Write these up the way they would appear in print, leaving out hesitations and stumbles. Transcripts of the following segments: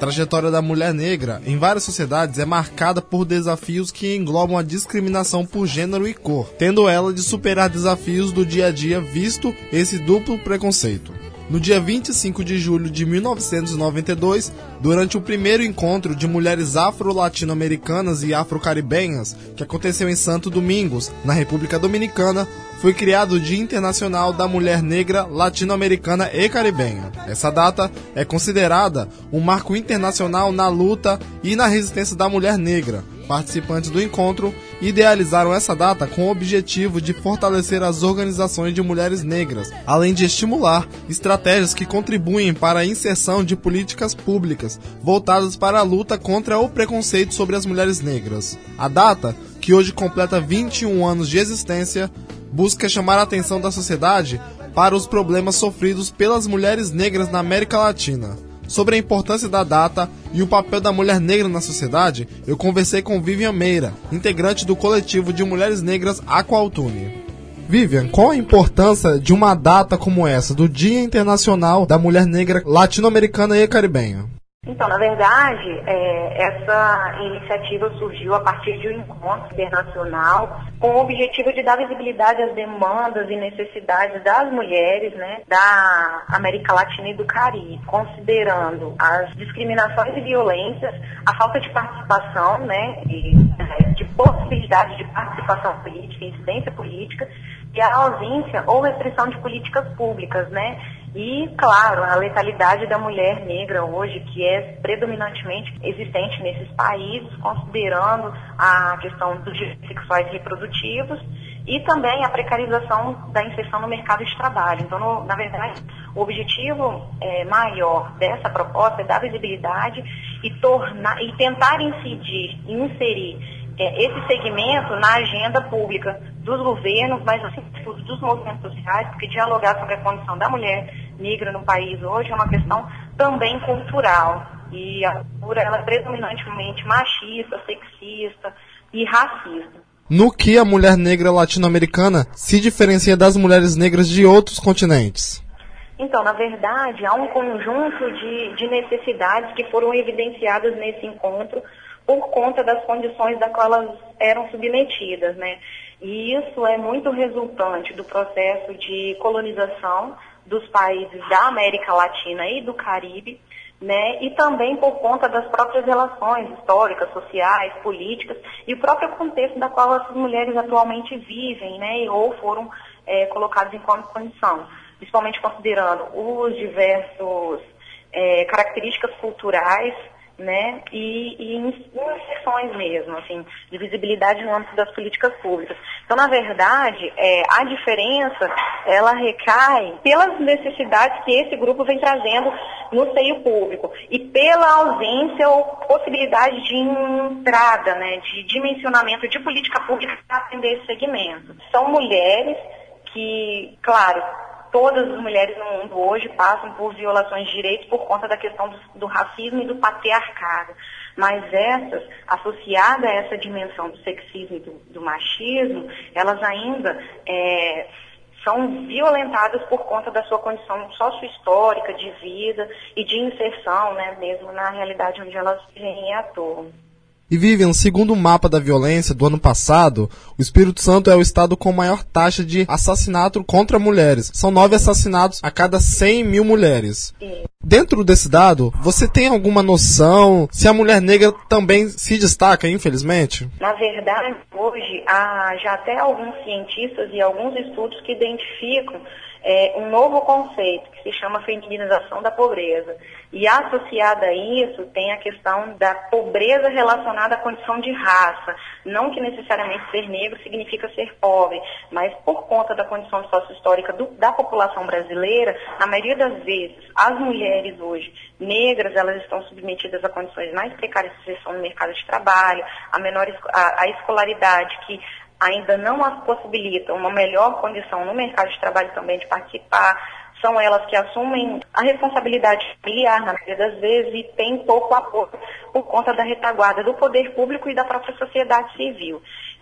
trajetória da mulher negra em várias sociedades é marcada por desafios que englobam a discriminação por gênero e cor, tendo ela de superar desafios do dia a dia visto esse duplo preconceito. No dia 25 de julho de 1992, durante o primeiro encontro de mulheres afro-latino-americanas e afro-caribenhas, que aconteceu em Santo Domingos, na República Dominicana, foi criado o Dia Internacional da Mulher Negra Latino-Americana e Caribenha. Essa data é considerada um marco internacional na luta e na resistência da mulher negra. Participantes do encontro idealizaram essa data com o objetivo de fortalecer as organizações de mulheres negras, além de estimular estratégias que contribuem para a inserção de políticas públicas voltadas para a luta contra o preconceito sobre as mulheres negras. A data, que hoje completa 21 anos de existência, busca chamar a atenção da sociedade para os problemas sofridos pelas mulheres negras na América Latina. Sobre a importância da data e o papel da mulher negra na sociedade, eu conversei com Vivian Meira, integrante do coletivo de mulheres negras Aqualtune. Vivian, qual a importância de uma data como essa, do Dia Internacional da Mulher Negra Latino-Americana e Caribenha? Então, na verdade, essa iniciativa surgiu a partir de um encontro internacional com o objetivo de dar visibilidade às demandas e necessidades das mulheres, né, da América Latina e do Caribe, considerando as discriminações e violências, a falta de participação, né, de possibilidade de participação política, incidência política, e a ausência ou restrição de políticas públicas, né? E, claro, a letalidade da mulher negra hoje, que é predominantemente existente nesses países, considerando a questão dos direitos sexuais e reprodutivos e também a precarização da inserção no mercado de trabalho. Então, na verdade, o objetivo maior dessa proposta é dar visibilidade e tentar inserir esse segmento na agenda pública dos governos, mas assim, dos movimentos sociais, porque dialogar sobre a condição da mulher negra no país hoje é uma questão também cultural. E a cultura ela é predominantemente machista, sexista e racista. No que a mulher negra latino-americana se diferencia das mulheres negras de outros continentes? Então, na verdade, há um conjunto de necessidades que foram evidenciadas nesse encontro por conta das condições das quais elas eram submetidas, né? E isso é muito resultante do processo de colonização dos países da América Latina e do Caribe, né? E também por conta das próprias relações históricas, sociais, políticas e o próprio contexto da qual essas mulheres atualmente vivem, né? Ou foram colocadas em condição, principalmente considerando os diversos características culturais, né, e inserções mesmo, assim, de visibilidade no âmbito das políticas públicas. Então, na verdade, a diferença, ela recai pelas necessidades que esse grupo vem trazendo no seio público e pela ausência ou possibilidade de entrada, né, de dimensionamento de política pública para atender esse segmento. São mulheres que, claro, todas as mulheres no mundo hoje passam por violações de direitos por conta da questão do racismo e do patriarcado. Mas essas, associadas a essa dimensão do sexismo e do machismo, elas ainda são violentadas por conta da sua condição sócio-histórica de vida e de inserção, né, mesmo na realidade onde elas vivem e atuam. E Vivian, segundo o mapa da violência do ano passado, o Espírito Santo é o estado com maior taxa de assassinato contra mulheres. São 9 assassinatos a cada 100 mil mulheres. Sim. Dentro desse dado, você tem alguma noção se a mulher negra também se destaca, infelizmente? Na verdade, hoje, há já até alguns cientistas e alguns estudos que identificam um novo conceito que se chama feminização da pobreza. E associada a isso tem a questão da pobreza relacionada à condição de raça. Não que necessariamente ser negro significa ser pobre, mas por conta da condição sócio-histórica da população brasileira, na maioria das vezes, as mulheres hoje negras, elas estão submetidas a condições mais precárias de inserção no mercado de trabalho, a escolaridade que ainda não as possibilitam uma melhor condição no mercado de trabalho também de participar, são elas que assumem a responsabilidade familiar, na maioria das vezes, e têm pouco apoio por conta da retaguarda do poder público e da própria sociedade civil.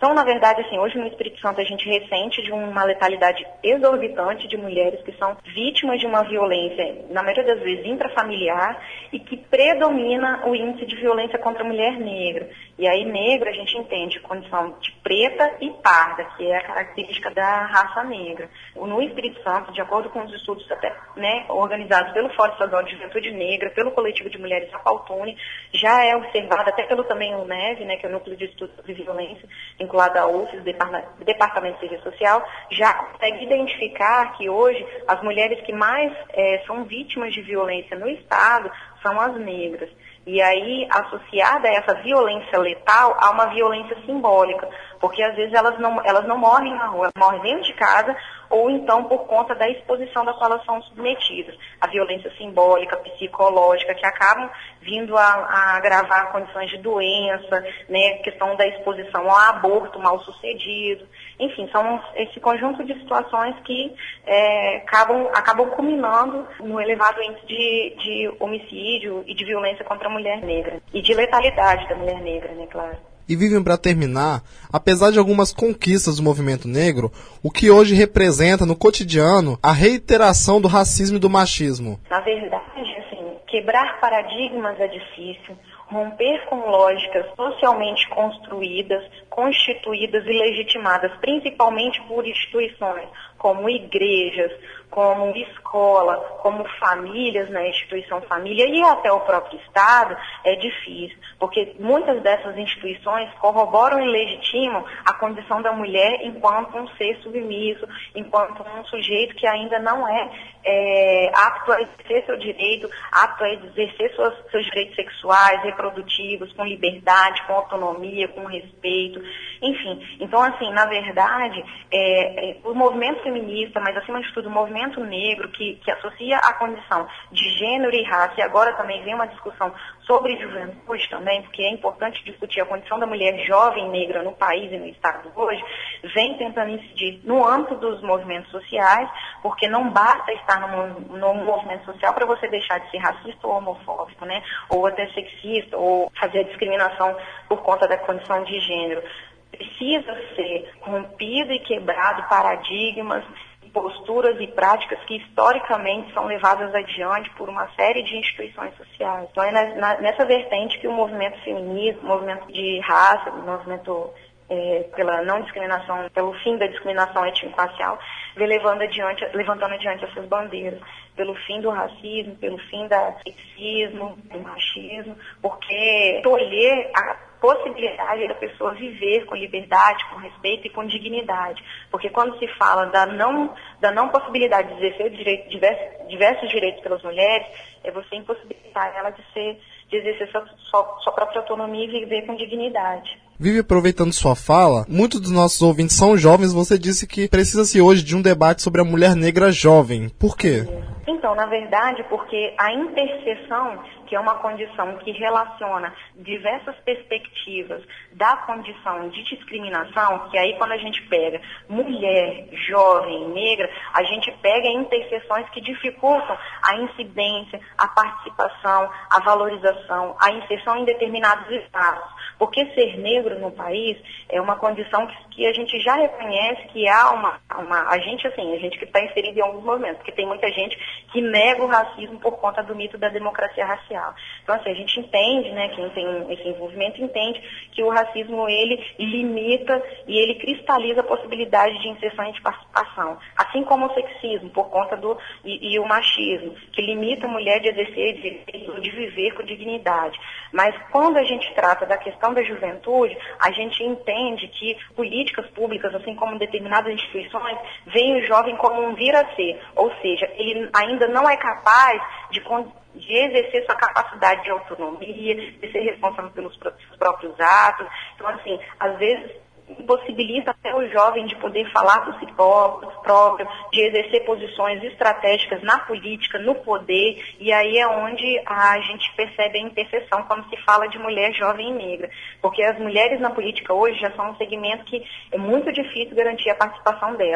Então, na verdade, assim, hoje no Espírito Santo a gente ressente de uma letalidade exorbitante de mulheres que são vítimas de uma violência, na maioria das vezes, intrafamiliar, e que predomina o índice de violência contra a mulher negra. E aí, negra, a gente entende condição de preta e parda, que é a característica da raça negra. No Espírito Santo, de acordo com os estudos até, organizados pelo Fórum Estadual de Juventude Negra, pelo Coletivo de Mulheres Apaltune, já é observado, até pelo também o NEV, que é o Núcleo de Estudos sobre Violência, vinculado à UFES, Departamento de Serviço Social, já consegue identificar que hoje as mulheres que mais são vítimas de violência no Estado são as negras. E aí, associada a essa violência letal, há uma violência simbólica, porque às vezes elas não morrem na rua, elas morrem dentro de casa, ou então por conta da exposição da qual elas são submetidas. A violência simbólica, psicológica, que acabam vindo a agravar condições de doença, questão da exposição ao aborto mal sucedido. Enfim, são esse conjunto de situações que acabam culminando no elevado índice de homicídio e de violência contra a mulher negra. E de letalidade da mulher negra, claro. E Vivian, para terminar, apesar de algumas conquistas do movimento negro, o que hoje representa no cotidiano a reiteração do racismo e do machismo? Na verdade, quebrar paradigmas é difícil, romper com lógicas socialmente construídas, constituídas e legitimadas, principalmente por instituições como igrejas, como escola, como famílias na instituição família e até o próprio Estado, é difícil, porque muitas dessas instituições corroboram e legitimam a condição da mulher enquanto um ser submisso, enquanto um sujeito que ainda não é apto a exercer seu direito, apto a exercer seus direitos sexuais, reprodutivos, com liberdade, com autonomia, com respeito, enfim. Então, assim, na verdade, o movimento feminista, mas acima de tudo o movimento negro, que associa a condição de gênero e raça, e agora também vem uma discussão sobre juventude também, porque é importante discutir a condição da mulher jovem negra no país e no Estado hoje, vem tentando incidir no âmbito dos movimentos sociais, porque não basta estar no movimento social para você deixar de ser racista ou homofóbico, ou até sexista, ou fazer a discriminação por conta da condição de gênero. Precisa ser rompido e quebrado paradigmas, posturas e práticas que historicamente são levadas adiante por uma série de instituições sociais. Então é nessa vertente que o movimento feminista, o movimento de raça, o movimento pela não discriminação, pelo fim da discriminação étnico-racial, vem levantando adiante essas bandeiras, pelo fim do racismo, pelo fim do sexismo, do machismo, porque tolher a possibilidade da pessoa viver com liberdade, com respeito e com dignidade. Porque quando se fala da não possibilidade de exercer diversos direitos pelas mulheres, é você impossibilitar ela de exercer sua própria autonomia e viver com dignidade. Vivi, aproveitando sua fala, muitos dos nossos ouvintes são jovens, você disse que precisa-se hoje de um debate sobre a mulher negra jovem. Por quê? Então, na verdade, porque a interseção, que é uma condição que relaciona diversas perspectivas da condição de discriminação, que aí quando a gente pega mulher, jovem, negra, a gente pega interseções que dificultam a incidência, a participação, a valorização, a inserção em determinados espaços. Porque ser negro no país é uma condição que a gente já reconhece que há a gente que está inserido em alguns movimentos, porque tem muita gente que nega o racismo por conta do mito da democracia racial. Então, assim, a gente entende, quem tem esse envolvimento entende que o racismo, ele limita e ele cristaliza a possibilidade de inserção e de participação. Assim como o sexismo, por conta e o machismo, que limita a mulher de exercer direito, de viver com dignidade. Mas quando a gente trata da questão da juventude, a gente entende que políticas públicas, assim como determinadas instituições, veem o jovem como um vir a ser, ou seja, ele ainda não é capaz de exercer sua capacidade de autonomia, de ser responsável pelos próprios atos. Então, assim, às vezes impossibilita até o jovem de poder falar por si próprio, de exercer posições estratégicas na política, no poder, e aí é onde a gente percebe a interseção quando se fala de mulher jovem e negra, porque as mulheres na política hoje já são um segmento que é muito difícil garantir a participação delas,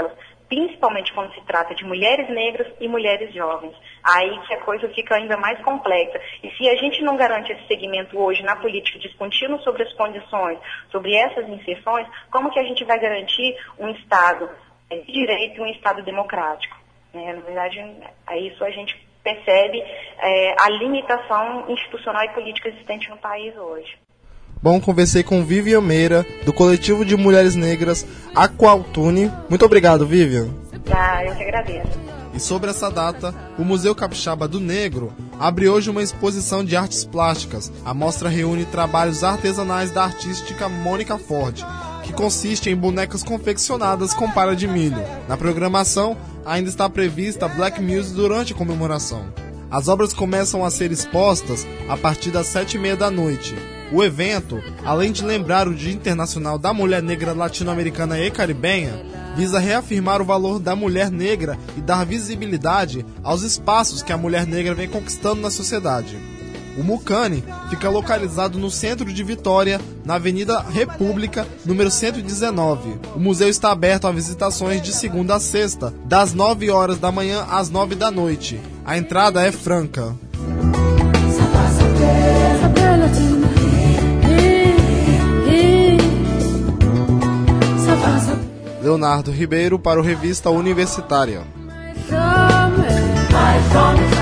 principalmente quando se trata de mulheres negras e mulheres jovens. Aí que a coisa fica ainda mais complexa. E se a gente não garante esse segmento hoje na política, discutindo sobre as condições, sobre essas inserções, como que a gente vai garantir um Estado de direito e um Estado democrático? Na verdade, é isso a gente percebe a limitação institucional e política existente no país hoje. Bom, conversei com Vivian Meira, do Coletivo de Mulheres Negras Aqualtune. Muito obrigado, Vivian. Eu que agradeço. E sobre essa data, o Museu Capixaba do Negro abre hoje uma exposição de artes plásticas. A mostra reúne trabalhos artesanais da artística Mônica Ford, que consiste em bonecas confeccionadas com palha de milho. Na programação, ainda está prevista Black Music durante a comemoração. As obras começam a ser expostas a partir das 7h30 da noite. O evento, além de lembrar o Dia Internacional da Mulher Negra Latino-Americana e Caribenha, visa reafirmar o valor da mulher negra e dar visibilidade aos espaços que a mulher negra vem conquistando na sociedade. O Mucane fica localizado no centro de Vitória, na Avenida República, número 119. O museu está aberto a visitações de segunda a sexta, das 9 horas da manhã às 9 da noite. A entrada é franca. Leonardo Ribeiro para o Revista Universitária.